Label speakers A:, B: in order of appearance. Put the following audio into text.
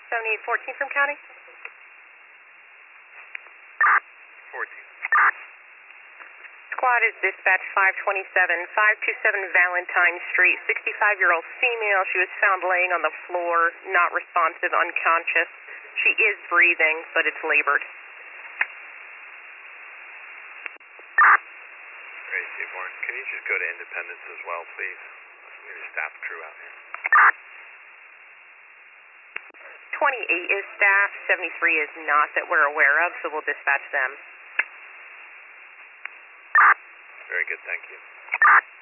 A: 7814 from county.
B: 14.
A: Squad is dispatch 527 Valentine Street. 65-year-old female. She was found laying on the floor, not responsive, unconscious. She is breathing, but it's labored.
B: Great, Seaborn. Can you just go to Independence as well, please? We need a staff crew out here.
A: 28 is staff, 73 is not that we're aware of, so we'll dispatch them.
B: Very good, thank you.